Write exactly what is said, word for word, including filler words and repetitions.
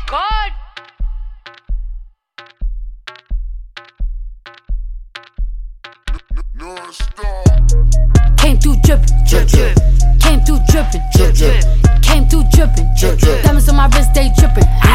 God. Came through drippin', drip, drip. Came through drippin', drip, drip. Came through drippin', drip, drip. Diamonds on my wrist, they drippin'.